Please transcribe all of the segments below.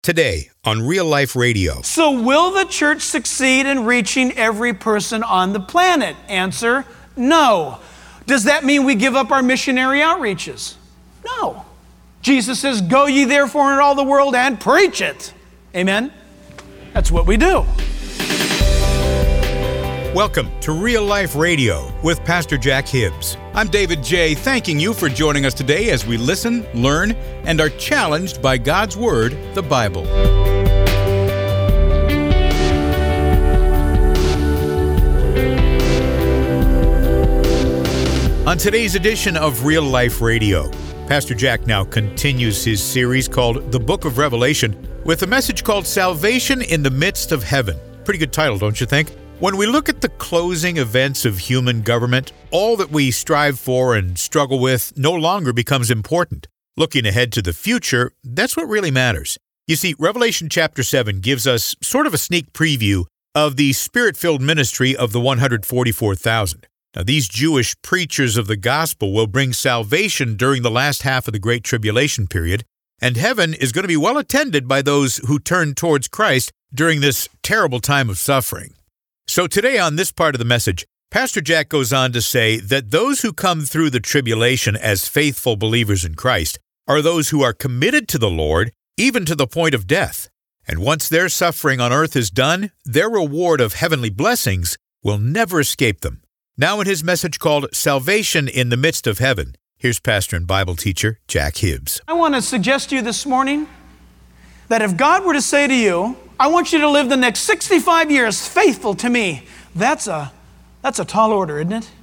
Today on Real Life Radio. So will the church succeed in reaching every person on the planet? Answer, no. Does that mean we give up our missionary outreaches? No. Jesus says, go ye therefore into all the world and preach it. Amen? That's what we do. Welcome to Real Life Radio with Pastor Jack Hibbs. I'm David J., thanking you for joining us today as we listen, learn, and are challenged by God's Word, the Bible. On today's edition of Real Life Radio, Pastor Jack now continues his series called The Book of Revelation with a message called Salvation in the Midst of Heaven. Pretty good title, don't you think? When we look at the closing events of human government, all that we strive for and struggle with no longer becomes important. Looking ahead to the future, that's what really matters. You see, Revelation chapter 7 gives us sort of a sneak preview of the Spirit-filled ministry of the 144,000. Now, these Jewish preachers of the gospel will bring salvation during the last half of the Great Tribulation period, and heaven is going to be well attended by those who turn towards Christ during this terrible time of suffering. So today on this part of the message, Pastor Jack goes on to say that those who come through the tribulation as faithful believers in Christ are those who are committed to the Lord, even to the point of death. And once their suffering on earth is done, their reward of heavenly blessings will never escape them. Now in his message called Salvation in the Midst of Heaven, here's pastor and Bible teacher Jack Hibbs. I want to suggest to you this morning that if God were to say to you, I want you to live the next 65 years faithful to me, that's a tall order, isn't it?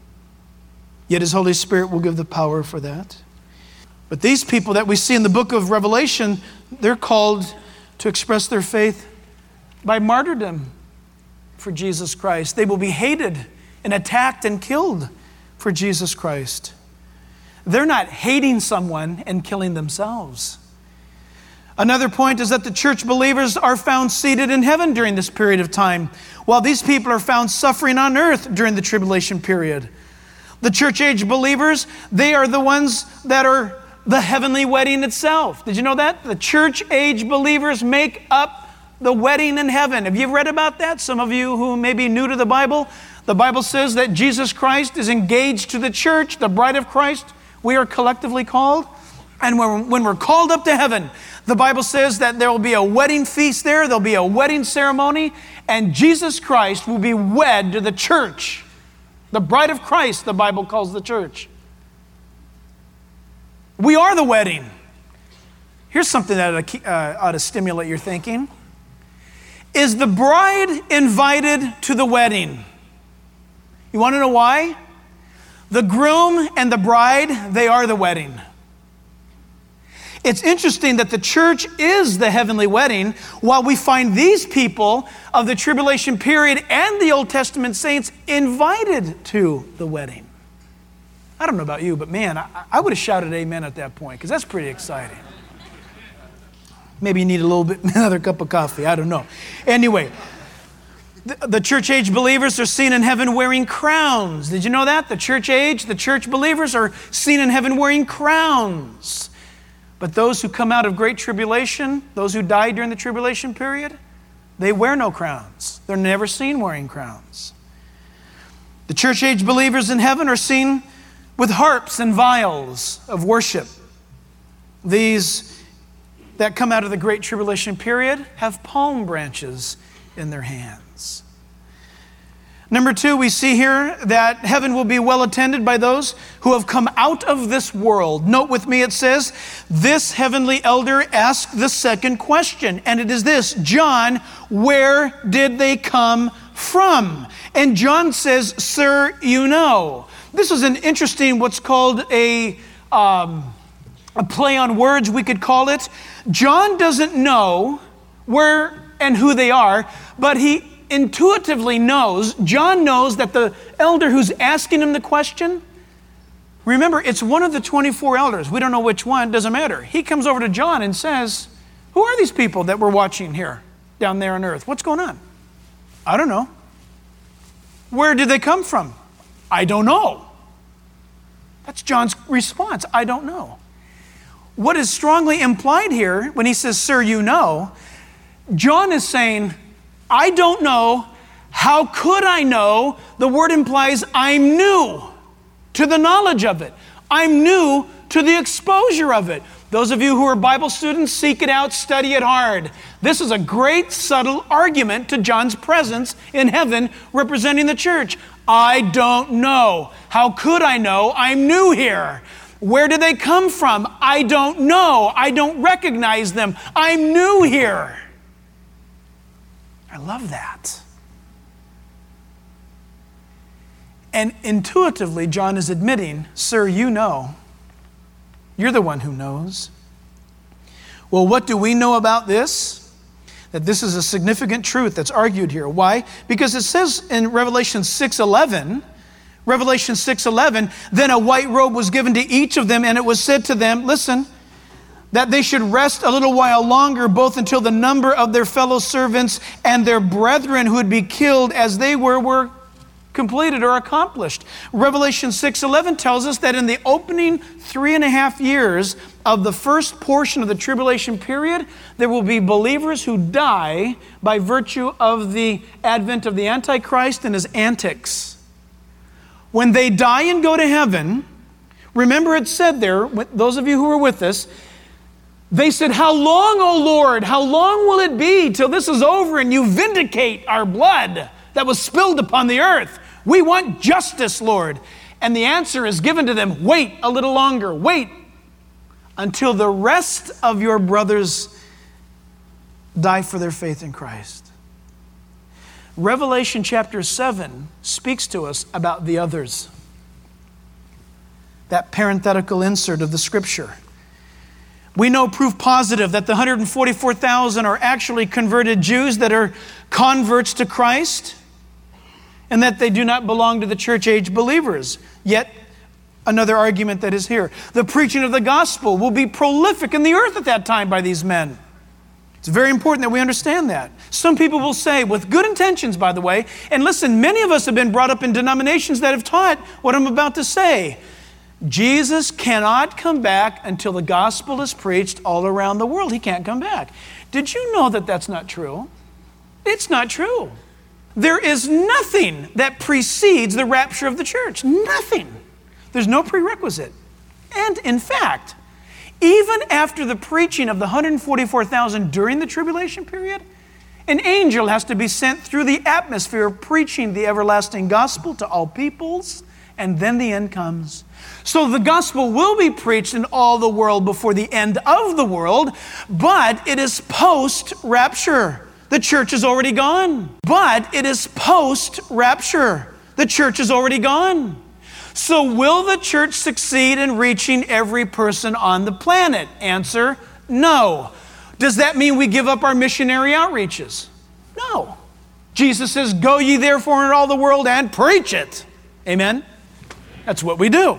Yet His Holy Spirit will give the power for that. But these people that we see in the book of Revelation, they're called to express their faith by martyrdom for Jesus Christ. They will be hated and attacked and killed for Jesus Christ. They're not hating someone and killing themselves. Another point is that the church believers are found seated in heaven during this period of time, while these people are found suffering on earth during the tribulation period. The church age believers, they are the ones that are the heavenly wedding itself. Did you know that? The church age believers make up the wedding in heaven. Have you read about that? Some of you who may be new to the Bible says that Jesus Christ is engaged to the church, the bride of Christ. We are collectively called. And when we're called up to heaven, the Bible says that there will be a wedding feast there, there'll be a wedding ceremony, and Jesus Christ will be wed to the church. The bride of Christ, the Bible calls the church. We are the wedding. Here's something that ought to stimulate your thinking. Is the bride invited to the wedding? You want to know why? The groom and the bride, they are the wedding. It's interesting that the church is the heavenly wedding, while we find these people of the tribulation period and the Old Testament saints invited to the wedding. I don't know about you, but man, I would have shouted amen at that point, because that's pretty exciting. Maybe you need another cup of coffee, I don't know. Anyway, the church age believers are seen in heaven wearing crowns. Did you know that? The church believers are seen in heaven wearing crowns. But those who come out of great tribulation, those who died during the tribulation period, they wear no crowns. They're never seen wearing crowns. The church age believers in heaven are seen with harps and vials of worship. These that come out of the great tribulation period have palm branches in their hands. Number 2, we see here that heaven will be well attended by those who have come out of this world. Note with me, it says, this heavenly elder asked the second question, and it is this: John, where did they come from? And John says, sir, you know. This is an interesting, what's called a play on words, we could call it. John doesn't know where and who they are, but he intuitively knows, John knows that the elder who's asking him the question, remember, it's one of the 24 elders. We don't know which one, doesn't matter. He comes over to John and says, who are these people that we're watching here down there on earth? What's going on? I don't know. Where did they come from? I don't know. That's John's response. I don't know. what is strongly implied here when he says, sir, you know, John is saying, I don't know. How could I know? The word implies I'm new to the knowledge of it. I'm new to the exposure of it. Those of you who are Bible students, seek it out, study it hard. This is a great subtle argument to John's presence in heaven representing the church. I don't know. How could I know? I'm new here. Where did they come from? I don't know. I don't recognize them. I'm new here. I love that. And intuitively, John is admitting, sir, you know. You're the one who knows. Well, what do we know about this? That this is a significant truth that's argued here. Why? Because it says in Revelation 6:11, then a white robe was given to each of them, and it was said to them, listen, that they should rest a little while longer, both until the number of their fellow servants and their brethren who would be killed as they were completed or accomplished. Revelation 6:11 tells us that in the opening 3.5 years of the first portion of the tribulation period, there will be believers who die by virtue of the advent of the Antichrist and his antics. When they die and go to heaven, remember it said there, those of you who were with us, they said, how long, O Lord, how long will it be till this is over and you vindicate our blood that was spilled upon the earth? We want justice, Lord. And the answer is given to them, wait a little longer, wait until the rest of your brothers die for their faith in Christ. Revelation chapter 7 speaks to us about the others. That parenthetical insert of the scripture. We know proof positive that the 144,000 are actually converted Jews that are converts to Christ, and that they do not belong to the church-age believers. Yet, another argument that is here. The preaching of the gospel will be prolific in the earth at that time by these men. It's very important that we understand that. Some people will say, with good intentions, by the way, and listen, many of us have been brought up in denominations that have taught what I'm about to say. Jesus cannot come back until the gospel is preached all around the world. He can't come back. Did you know that that's not true? It's not true. There is nothing that precedes the rapture of the church. Nothing. There's no prerequisite. And in fact, even after the preaching of the 144,000 during the tribulation period, an angel has to be sent through the atmosphere preaching the everlasting gospel to all peoples, and then the end comes. So the gospel will be preached in all the world before the end of the world, but it is post-rapture. The church is already gone. But it is post-rapture. The church is already gone. So will the church succeed in reaching every person on the planet? Answer, no. Does that mean we give up our missionary outreaches? No. Jesus says, go ye therefore in all the world and preach it. Amen? That's what we do.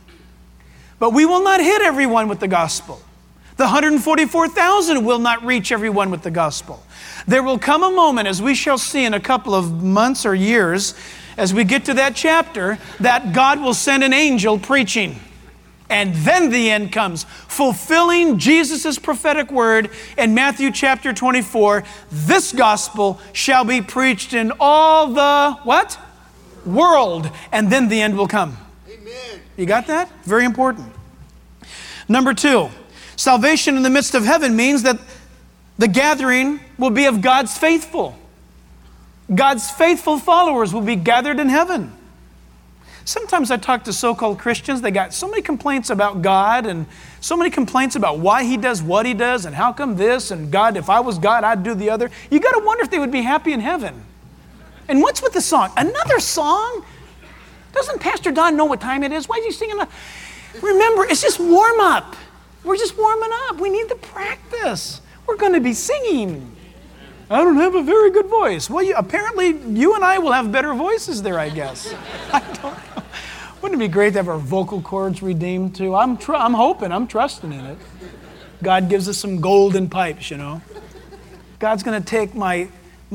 But we will not hit everyone with the gospel. The 144,000 will not reach everyone with the gospel. There will come a moment, as we shall see in a couple of months or years, as we get to that chapter, that God will send an angel preaching. And then the end comes, fulfilling Jesus' prophetic word in Matthew chapter 24. This gospel shall be preached in all the, what? World. And then the end will come. Amen. You got that? Very important. Number 2, salvation in the midst of heaven means that the gathering will be of God's faithful. God's faithful followers will be gathered in heaven. Sometimes I talk to so-called Christians, they got so many complaints about God and so many complaints about why He does what He does and how come this, and God, if I was God, I'd do the other. You got to wonder if they would be happy in heaven. And what's with the song? Another song? Doesn't Pastor Don know what time it is? Why is he singing? Remember, it's just warm up. We're just warming up. We need the practice. We're going to be singing. I don't have a very good voice. Well, apparently you and I will have better voices there, I guess. I don't know. Wouldn't it be great to have our vocal cords redeemed too? I'm hoping, I'm trusting in it. God gives us some golden pipes, you know. God's going to take my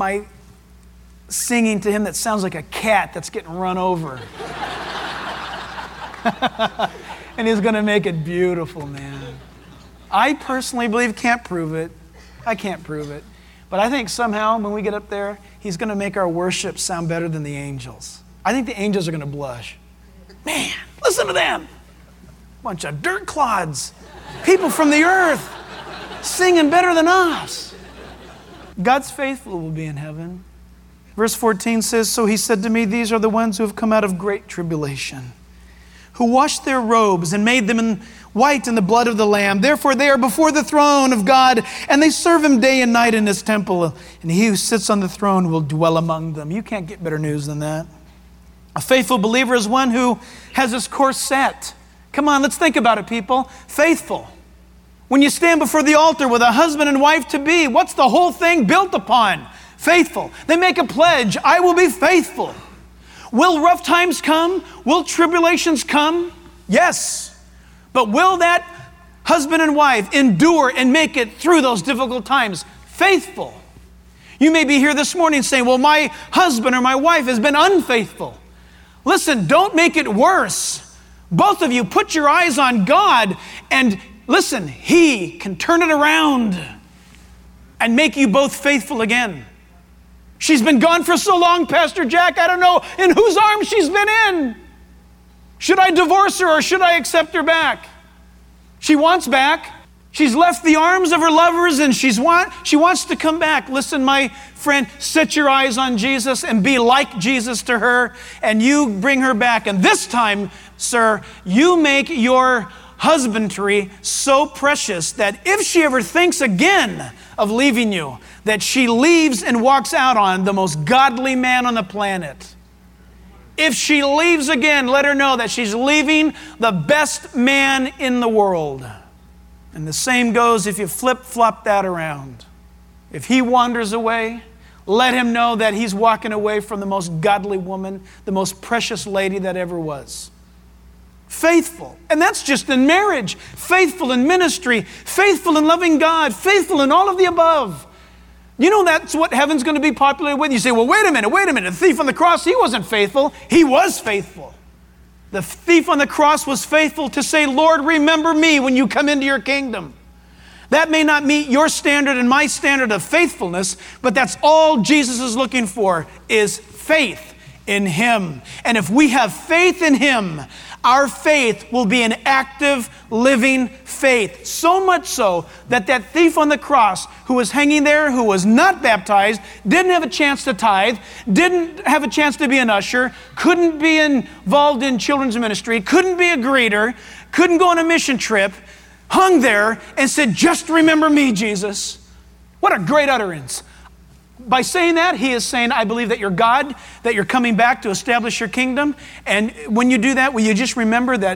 singing to Him that sounds like a cat that's getting run over. And He's going to make it beautiful, man. I personally believe, can't prove it. I can't prove it. But I think somehow when we get up there, he's going to make our worship sound better than the angels. I think the angels are going to blush. Man, listen to them. Bunch of dirt clods. People from the earth singing better than us. God's faithful will be in heaven. Verse 14 says, so he said to me, these are the ones who have come out of great tribulation, who washed their robes and made them in white in the blood of the Lamb. Therefore they are before the throne of God, and they serve him day and night in his temple. And he who sits on the throne will dwell among them. You can't get better news than that. A faithful believer is one who has his course set. Come on, let's think about it, people. Faithful. When you stand before the altar with a husband and wife to be, what's the whole thing built upon? Faithful. They make a pledge, I will be faithful. Will rough times come? Will tribulations come? Yes. But will that husband and wife endure and make it through those difficult times? Faithful. You may be here this morning saying, well, my husband or my wife has been unfaithful. Listen, don't make it worse. Both of you put your eyes on God and listen, he can turn it around and make you both faithful again. She's been gone for so long, Pastor Jack, I don't know in whose arms she's been in. Should I divorce her or should I accept her back? She wants back. She's left the arms of her lovers and she wants to come back. Listen, my friend, set your eyes on Jesus and be like Jesus to her, and you bring her back. And this time, sir, you make your husbandry so precious that if she ever thinks again of leaving you, that she leaves and walks out on the most godly man on the planet. If she leaves again, let her know that she's leaving the best man in the world. And the same goes if you flip-flop that around. If he wanders away, let him know that he's walking away from the most godly woman, the most precious lady that ever was. Faithful. And that's just in marriage. Faithful in ministry. Faithful in loving God. Faithful in all of the above. You know that's what heaven's going to be populated with. You say, well, wait a minute. The thief on the cross, he wasn't faithful. He was faithful. The thief on the cross was faithful to say, Lord, remember me when you come into your kingdom. That may not meet your standard and my standard of faithfulness, but that's all Jesus is looking for, is faith in him. And if we have faith in him, our faith will be an active, living faith. So much so that that thief on the cross who was hanging there, who was not baptized, didn't have a chance to tithe, didn't have a chance to be an usher, couldn't be involved in children's ministry, couldn't be a greeter, couldn't go on a mission trip, hung there and said, just remember me, Jesus. What a great utterance. By saying that, he is saying, I believe that you're God, that you're coming back to establish your kingdom. And when you do that, will you just remember that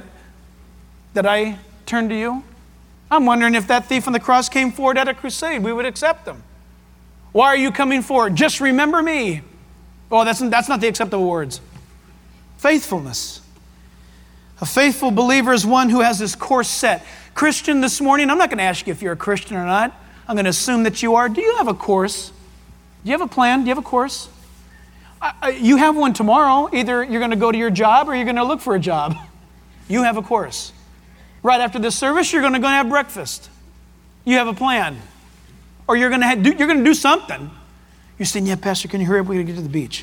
I turned to you? I'm wondering if that thief on the cross came forward at a crusade, we would accept him. Why are you coming forward? Just remember me. Oh, that's not the acceptable words. Faithfulness. A faithful believer is one who has his course set. Christian, this morning, I'm not going to ask you if you're a Christian or not. I'm going to assume that you are. Do you have a course? Do you have a plan? Do you have a course? You have one tomorrow. Either you're going to go to your job or you're going to look for a job. You have a course. Right after this service, you're going to go and have breakfast. You have a plan. Or you're going to do something. You're saying, yeah, Pastor, can you hurry up? We're going to get to the beach.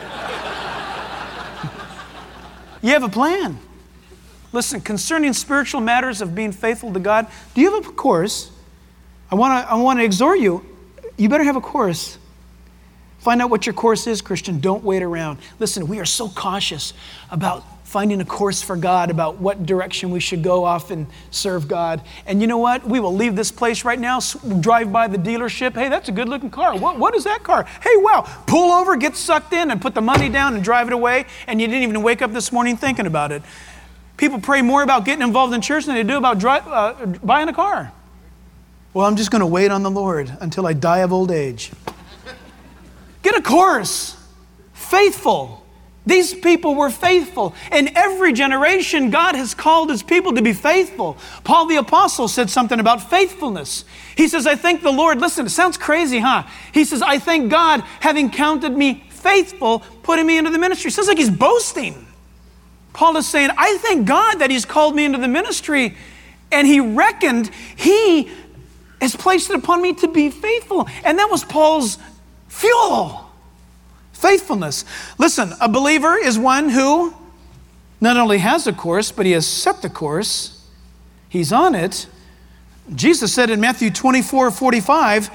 You have a plan. Listen, concerning spiritual matters of being faithful to God, do you have a course? I want to exhort you. You better have a course. Find out what your course is, Christian. Don't wait around. Listen, we are so cautious about finding a course for God, about what direction we should go off and serve God. And you know what? We will leave this place right now, drive by the dealership. Hey, that's a good-looking car. What is that car? Hey, wow. Pull over, get sucked in, and put the money down and drive it away, and you didn't even wake up this morning thinking about it. People pray more about getting involved in church than they do about buying a car. Well, I'm just going to wait on the Lord until I die of old age. Get a course. Faithful. These people were faithful. In every generation, God has called his people to be faithful. Paul the Apostle said something about faithfulness. He says, I thank the Lord. Listen, it sounds crazy, huh? He says, I thank God having counted me faithful, putting me into the ministry. Sounds like he's boasting. Paul is saying, I thank God that he's called me into the ministry And he reckoned, he has placed it upon me to be faithful. And that was Paul's fuel. Faithfulness. Listen, a believer is one who not only has a course, but he has set the course. He's on it. Jesus said in Matthew 24:45,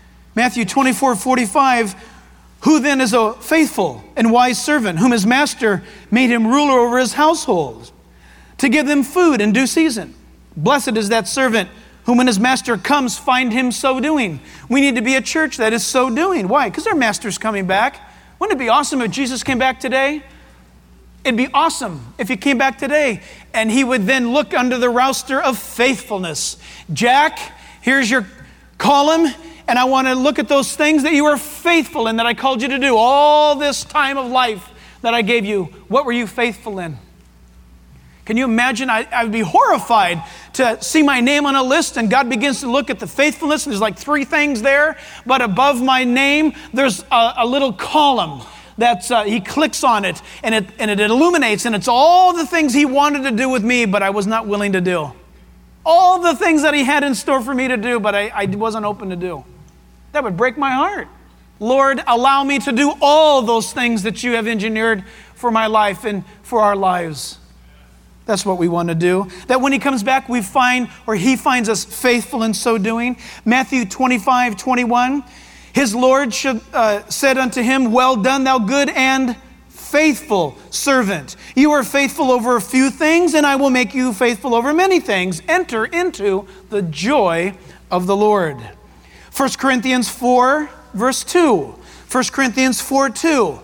who then is a faithful and wise servant, whom his master made him ruler over his household, to give them food in due season? Blessed is that servant whom when his master comes, find him so doing. We need to be a church that is so doing. Why? Because our master's coming back. Wouldn't it be awesome if Jesus came back today? It'd be awesome if he came back today and he would then look under the roster of faithfulness. Jack, here's your column, and I want to look at those things that you were faithful in, that I called you to do all this time of life that I gave you. What were you faithful in? Can you imagine? I would be horrified to see my name on a list and God begins to look at the faithfulness and there's like 3 things there, but above my name, there's a little column that's, he clicks on it and it illuminates, and it's all the things he wanted to do with me, but I was not willing to do. All the things that he had in store for me to do, but I wasn't open to do. That would break my heart. Lord, allow me to do all those things that you have engineered for my life and for our lives. That's what we want to do. That when he comes back, we find, or he finds us faithful in so doing. Matthew 25:21, his Lord said unto him, well done, thou good and faithful servant. You are faithful over a few things, and I will make you faithful over many things. Enter into the joy of the Lord. 1 Corinthians 4, verse 2. 1 Corinthians 4:2.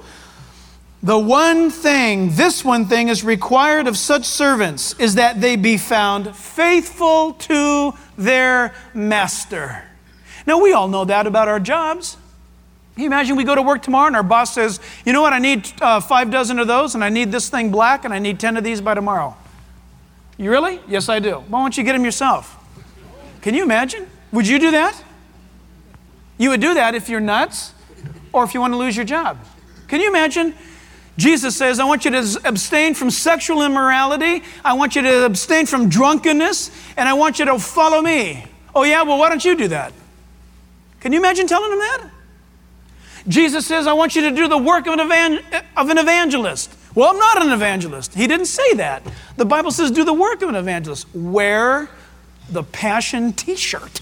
This one thing is required of such servants, is that they be found faithful to their master. Now, we all know that about our jobs. Can you imagine we go to work tomorrow and our boss says, you know what, I need 5 dozen of those, and I need this thing black, and I need 10 of these by tomorrow. You really? Yes, I do. Why don't you get them yourself? Can you imagine? Would you do that? You would do that if you're nuts or if you want to lose your job. Can you imagine? Jesus says, I want you to abstain from sexual immorality. I want you to abstain from drunkenness, and I want you to follow me. Oh yeah, well, why don't you do that? Can you imagine telling him that? Jesus says, I want you to do the work of an evangelist. Well, I'm not an evangelist. He didn't say that. The Bible says do the work of an evangelist. Wear the Passion t-shirt.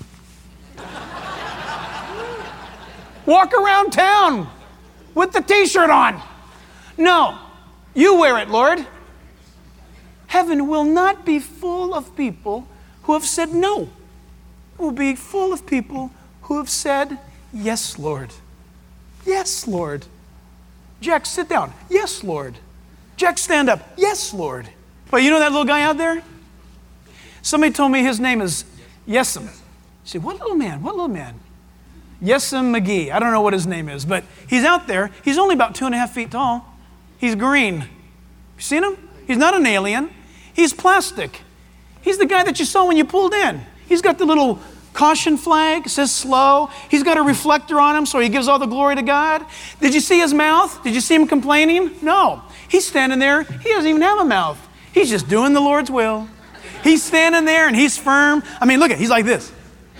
Walk around town with the t-shirt on. No, you wear it, Lord. Heaven will not be full of people who have said no. It will be full of people who have said, yes, Lord. Yes, Lord. Jack, sit down. Yes, Lord. Jack, stand up. Yes, Lord. But you know that little guy out there? Somebody told me his name is Yesem. You say, what little man? What little man? Yesem McGee. I don't know what his name is, but he's out there. He's only about 2.5 feet tall. He's green. You seen him? He's not an alien. He's plastic. He's the guy that you saw when you pulled in. He's got the little caution flag, it says slow. He's got a reflector on him, so he gives all the glory to God. Did you see his mouth? Did you see him complaining? No. He's standing there. He doesn't even have a mouth. He's just doing the Lord's will. He's standing there and he's firm. I mean, look at, he's like this.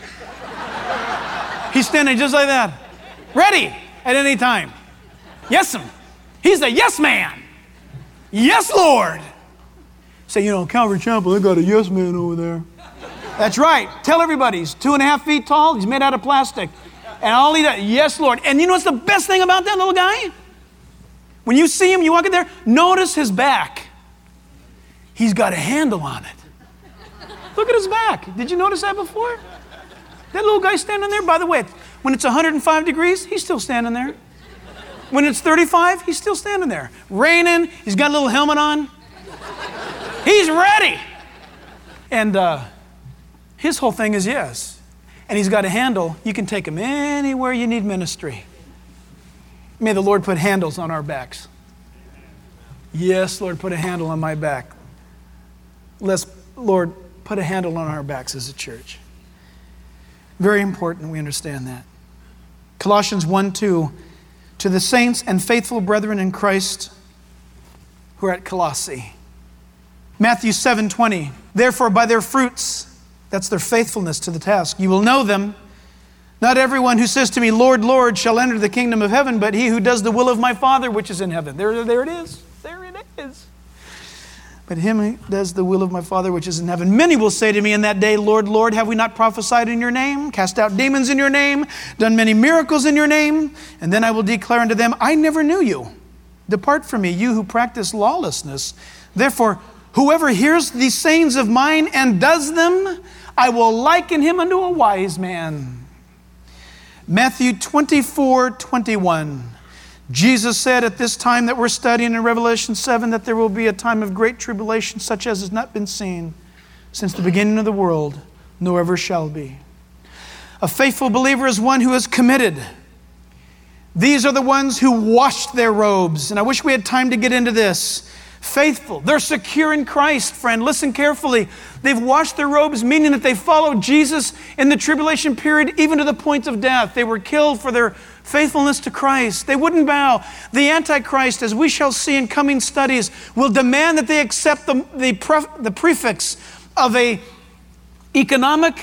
He's standing just like that. Ready at any time. Yes, him. He's a yes man. Yes, Lord. Say, you know, Calvary Chapel, they got a yes man over there. That's right. Tell everybody, he's 2.5 feet tall. He's made out of plastic. And all he does, yes, Lord. And you know what's the best thing about that little guy? When you see him, you walk in there, notice his back. He's got a handle on it. Look at his back. Did you notice that before? That little guy standing there, by the way, when it's 105 degrees, he's still standing there. When it's 35, he's still standing there. Raining, he's got a little helmet on. He's ready. And his whole thing is yes. And he's got a handle. You can take him anywhere you need ministry. May the Lord put handles on our backs. Yes, Lord, put a handle on my back. Let's, Lord, put a handle on our backs as a church. Very important we understand that. Colossians 1:2, to the saints and faithful brethren in Christ who are at Colossae. Matthew 7:20, therefore by their fruits That's their faithfulness to the task. You will know them. Not everyone who says to me, Lord, Lord, shall enter the kingdom of heaven, but he who does the will of my Father which is in heaven. There it is. There it is. But him who does the will of my Father which is in heaven. Many will say to me in that day, Lord, Lord, have we not prophesied in your name, cast out demons in your name, done many miracles in your name? And then I will declare unto them, I never knew you. Depart from me, you who practice lawlessness. Therefore, whoever hears these sayings of mine and does them, I will liken him unto a wise man. Matthew 24:21. Jesus said at this time that we're studying in Revelation 7 that there will be a time of great tribulation such as has not been seen since the beginning of the world, nor ever shall be. A faithful believer is one who is committed. These are the ones who washed their robes. And I wish we had time to get into this. Faithful. They're secure in Christ, friend. Listen carefully. They've washed their robes, meaning that they followed Jesus in the tribulation period, even to the point of death. They were killed for their faithfulness to Christ. They wouldn't bow. The Antichrist, as we shall see in coming studies, will demand that they accept the prefix of a economic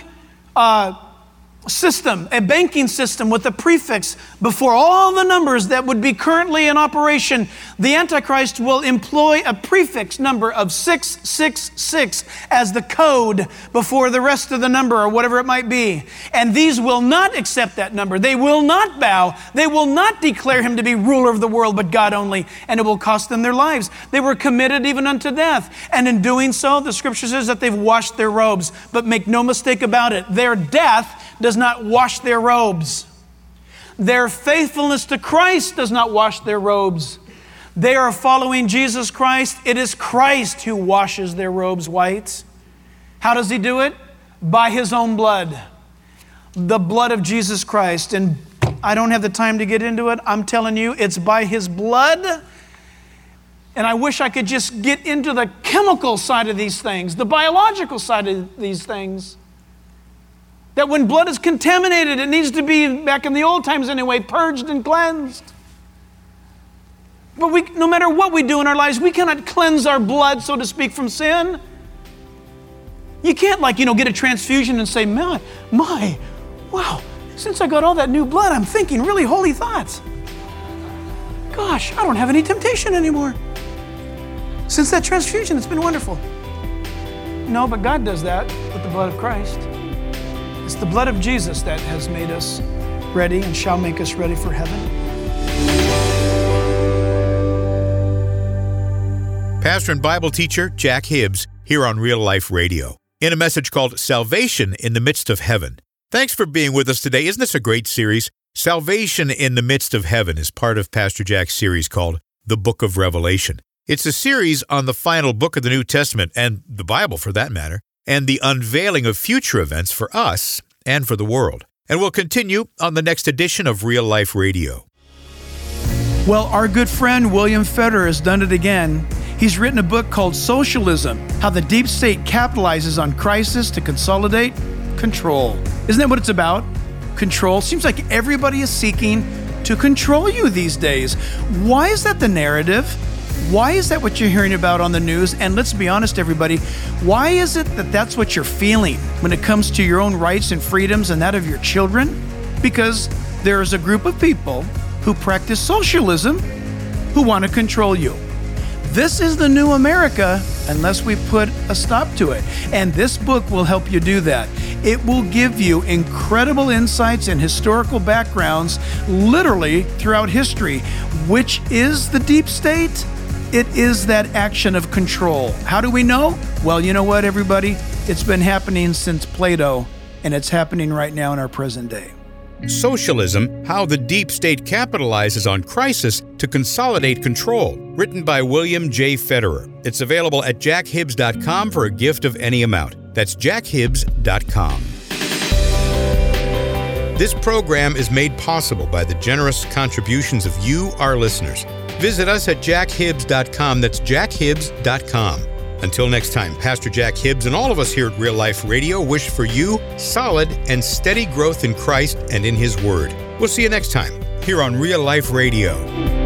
system, a banking system with a prefix before all the numbers that would be currently in operation. The Antichrist will employ a prefix number of 666 as the code before the rest of the number or whatever it might be. And these will not accept that number. They will not bow. They will not declare him to be ruler of the world, but God only, and it will cost them their lives. They were committed even unto death. And in doing so, the scripture says that they've washed their robes. But make no mistake about it, their death does not wash their robes. Their faithfulness to Christ does not wash their robes. They are following Jesus Christ. It is Christ who washes their robes white. How does he do it? By his own blood. The blood of Jesus Christ. And I don't have the time to get into it. I'm telling you, it's by his blood. And I wish I could just get into the chemical side of these things, the biological side of these things. That when blood is contaminated, it needs to be, back in the old times anyway, purged and cleansed. But no matter what we do in our lives, we cannot cleanse our blood, so to speak, from sin. You can't get a transfusion and say, wow, since I got all that new blood, I'm thinking really holy thoughts. Gosh, I don't have any temptation anymore. Since that transfusion, it's been wonderful. No, but God does that with the blood of Christ. It's the blood of Jesus that has made us ready and shall make us ready for heaven. Pastor and Bible teacher Jack Hibbs here on Real Life Radio in a message called Salvation in the Midst of Heaven. Thanks for being with us today. Isn't this a great series? Salvation in the Midst of Heaven is part of Pastor Jack's series called The Book of Revelation. It's a series on the final book of the New Testament, and the Bible for that matter, and the unveiling of future events for us and for the world. And we'll continue on the next edition of Real Life Radio. Well, our good friend William Federer has done it again. He's written a book called Socialism, How the Deep State Capitalizes on Crisis to Consolidate Control. Isn't that what it's about? Control. Seems like everybody is seeking to control you these days. Why is that the narrative? Why is that what you're hearing about on the news? And let's be honest, everybody, why is it that that's what you're feeling when it comes to your own rights and freedoms and that of your children? Because there is a group of people who practice socialism who want to control you. This is the new America unless we put a stop to it. And this book will help you do that. It will give you incredible insights and historical backgrounds, literally throughout history. Which is the deep state? It is that action of control. How do we know? Well, you know what, everybody? It's been happening since Plato, and it's happening right now in our present day. Socialism, How the Deep State Capitalizes on Crisis to Consolidate Control, written by William J. Federer. It's available at jackhibbs.com for a gift of any amount. That's jackhibbs.com. This program is made possible by the generous contributions of you, our listeners. Visit us at jackhibbs.com. That's jackhibbs.com. Until next time, Pastor Jack Hibbs and all of us here at Real Life Radio wish for you solid and steady growth in Christ and in His Word. We'll see you next time here on Real Life Radio.